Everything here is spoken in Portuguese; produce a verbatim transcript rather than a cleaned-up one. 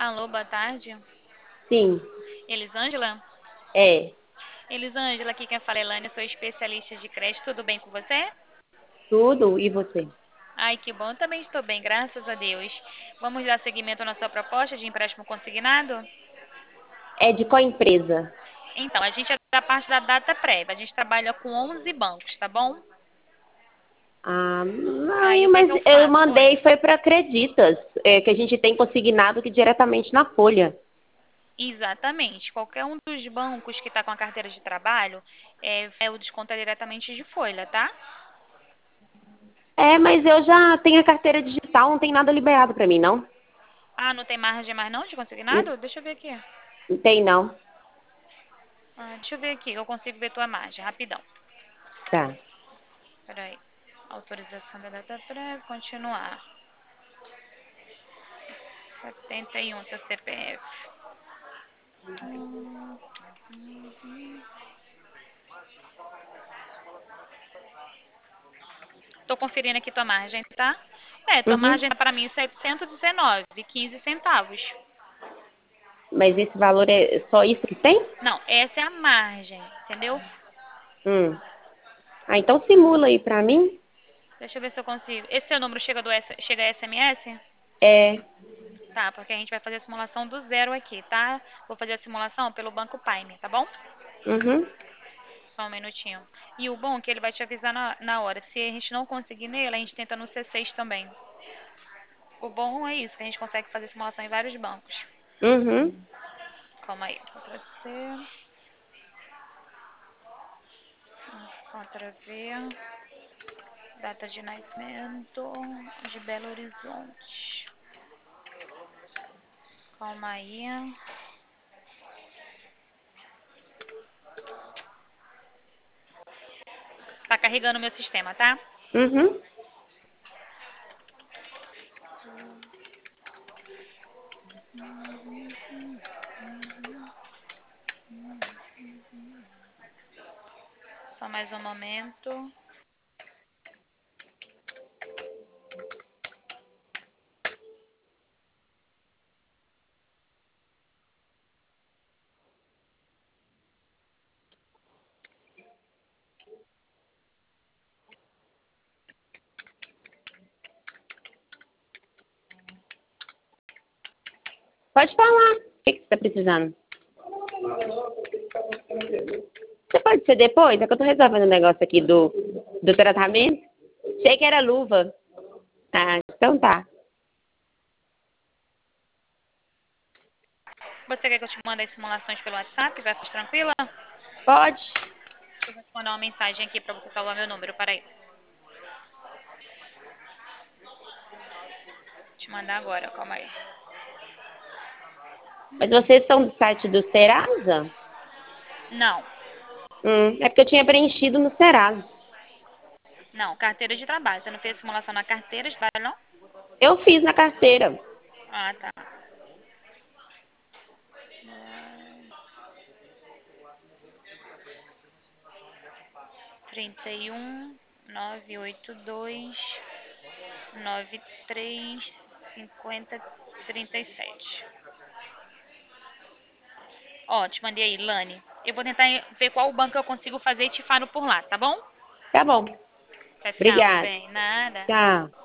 Alô, boa tarde. Sim, Elisângela? é. Elisângela, aqui quem fala é Elane, sou especialista de crédito. Tudo bem com você? Tudo. E você? Ai, que bom. Também estou bem, graças a Deus. Vamos dar seguimento na sua proposta de empréstimo consignado? É de qual empresa? Então, a gente é da parte da data prévia. A gente trabalha com onze bancos, tá bom? Ah, Aí ai, o que que mas eu eu faço? Oi. mandei foi para Creditas, é, que a gente tem consignado que diretamente na Folha. Exatamente. Qualquer um dos bancos que está com a carteira de trabalho é, é o desconto diretamente de folha, tá? É, mas eu já tenho a carteira digital, não tem nada liberado para mim, não? Ah, não tem margem mais não de Não, consignado? Deixa eu ver aqui. não tem, não. Ah, deixa eu ver aqui, eu consigo ver tua margem, rapidão. Tá. Peraí. Autorização da data prévia, continuar. setenta e um, teu C P F. Hum, uhum. Tô conferindo aqui tua margem, tá? É, tua Uhum. margem tá para mim setecentos e dezenove e quinze centavos. Mas esse valor é só isso que tem? Não, essa é a margem, entendeu? Hum. Ah, então simula aí para mim. Deixa eu ver se eu consigo. Esse seu número chega do S- chega a S M S? É. Tá, porque a gente vai fazer a simulação do zero aqui, tá? Vou fazer a simulação pelo Banco Paime, tá bom? Uhum. Só um minutinho. E o bom é que ele vai te avisar na, na hora. Se a gente não conseguir nele, a gente tenta no C seis também. O bom é isso, que a gente consegue fazer simulação em vários bancos. Uhum. Calma aí. Ctrl C, Ctrl V, data de nascimento de Belo Horizonte. Calma aí. Tá carregando o meu sistema, tá? Uhum. Só mais um momento. Pode falar. O que que você está precisando? Você pode ser depois? É que eu tô resolvendo um negócio aqui do, do tratamento. Achei que era luva. Ah, então tá. Você quer que eu te mande as simulações pelo WhatsApp? Vai ficar tranquila? Pode. Eu vou te mandar uma mensagem aqui pra você salvar meu número. Peraí. Vou te mandar agora, calma aí. Mas vocês são do site do Serasa? Não, Hum, é porque eu tinha preenchido no Serasa. não, carteira de trabalho. Você não fez simulação na carteira de trabalho, não? Eu fiz na carteira. Ah, tá. trinta e um, novecentos e oitenta e dois, noventa e três, cinquenta, trinta e sete. Ó, te mandei aí, Lani. Eu vou tentar ver qual banco eu consigo fazer e te falo por lá, tá bom? Tá bom. Tchau, tchau, meu Obrigada. bem. Nada. Tchau.